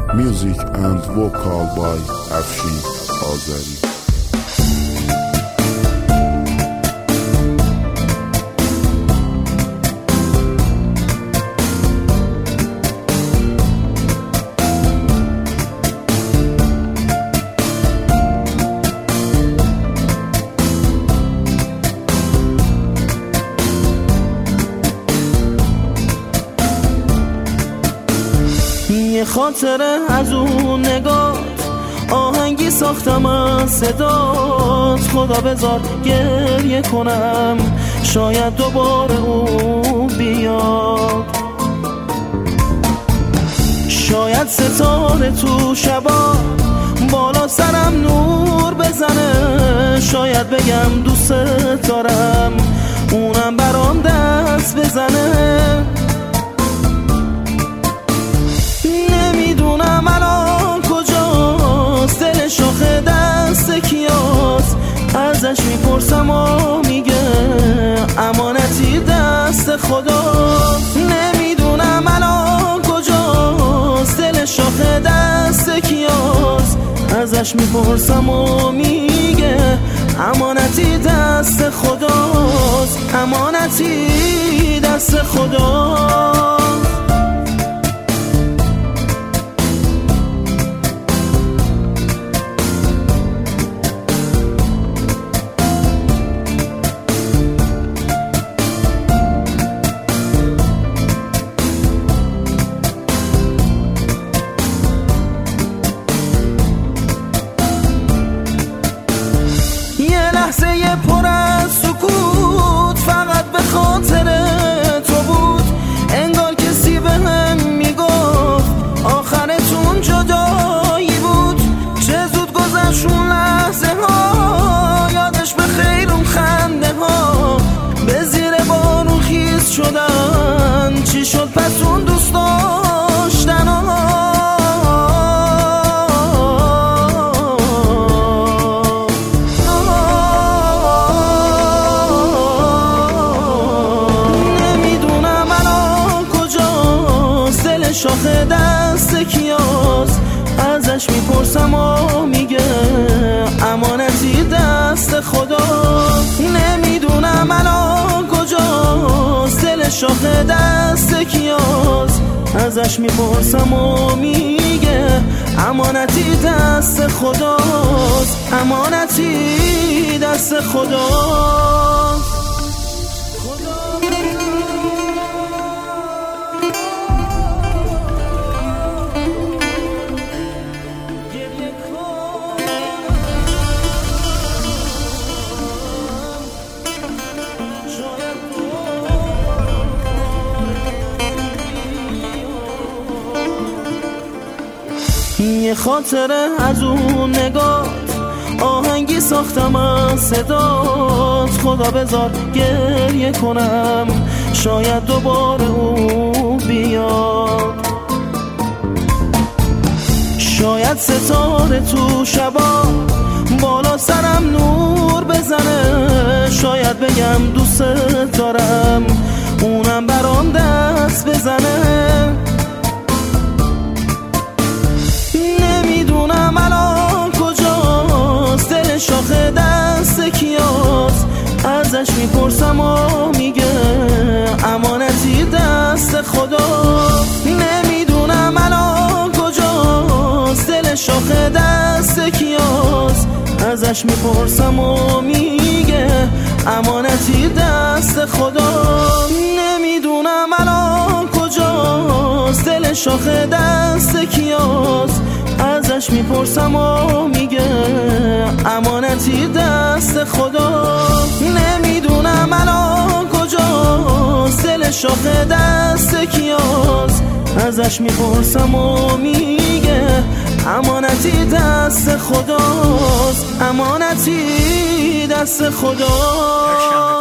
Music and vocal by Afshin Azari. یه خاطره از اون نگات آهنگی ساختم از صدات. خدا بذار گریه کنم شاید دوباره اون بیاد. شاید ستاره تو شبا بالا سرم نور بزنه. شاید بگم دوست دارم اونم برام دست بزنه. نمیدونم الان کجاست، دل شاخ دست کیاست. ازش میپرسم و میگه امانتی دست خداست. نمیدونم الان کجاست، دل شاخ دست کیاست. ازش میپرسم و میگه امانتی دست خداست. امانتی دست خداست. لحظه پر از سکوت فقط به خاطر تو بود. انگار کسی به هم میگفت آخرتون جدایی بود. چه زود گذشت اون لحظه ها، یادش به خیر اون خنده ها. به زیر بارون خیس شدن، چی شد پس اون دوست داشتن ها. شاخ دست کیاست. ازش میپرسم و میگه امانتی دست خداست. نمیدونم الان کجاست، دل شاخ دست کیاست. ازش میپرسم و میگه امانتی دست خداست. امانتی دست خداست. یه خاطره از اون نگات آهنگی ساختم از صدات. خدا بذار گریه کنم شاید دوباره اون بیاد. شاید ستاره تو شبا بالا سرم نور بزنه. شاید بگم دوست دارم اونم برام دست بزنه. نمیدونم الان کجاست، دل شاخ دست کیاست. ازش میپرسم و میگه امانتی دست خداست. نمیدونم الان کجاست، دل شاخ دست کیاست. ازش میپرسم و میگه امانتی دست خداست. نمیدونم الان کجاست، دل شاخ دست کیاست. ازش میپرسم و میگه امانتی دست خداست. نمیدونم الان کجاست، دل شاخ دست کیاست. ازش میپرسم و میگه امانتی دست خداست. امانتی دست خداست.